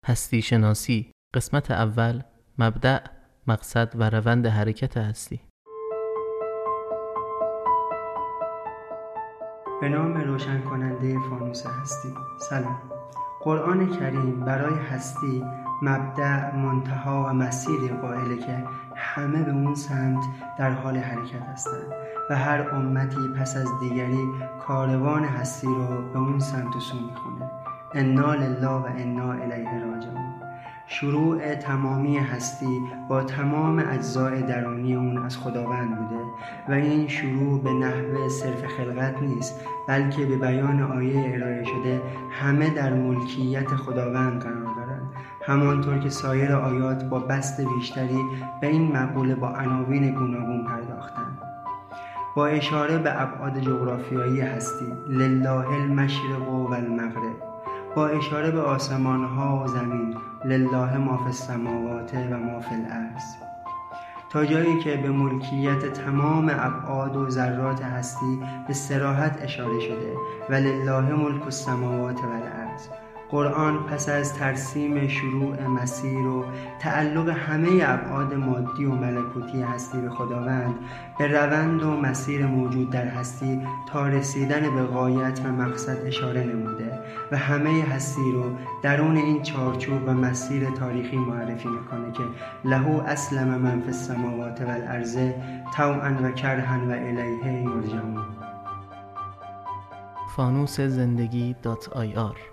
هستی شناسی قسمت اول، مبدأ، مقصد و روند حرکت هستی. به نام روشن کننده فانوس هستی. سلام. قرآن کریم برای هستی مبدأ، منتها و مسیری قائله که همه به اون سمت در حال حرکت هستند و هر امتی پس از دیگری کاروان هستی رو به اون سمت و سو میخونه. انا لله و انا الیه راجعون. شروع تمامی هستی با تمام اجزای درونی اون از خداوند بوده و این شروع به نحو صرف خلقت نیست، بلکه به بیان آیه ارائه شده همه در ملکیت خداوند قرار دارند، همانطور که سایر آیات با بسط بیشتری به این مقوله با عناوین گوناگون پرداختند. با اشاره به ابعاد جغرافیایی هستی، لله المشرق و المغرب، با اشاره به آسمان‌ها و زمین، لله ما فی السماوات و ما فی الارض، تا جایی که به ملکیت تمام ابعاد و ذرات هستی به صراحت اشاره شده و لله ملک السماوات و الارض. قرآن پس از ترسیم شروع مسیر و تعلق همه ابعاد مادی و ملکوتی هستی به خداوند، به روند و مسیر موجود در هستی تا رسیدن به غایت و مقصد اشاره نموده و همه هستی رو درون این چارچوب و مسیر تاریخی معرفی میکنه که له اسلم من فی السماوات و الارض طوعا و کرها و الیه یرجعون. fanusezendegi.ir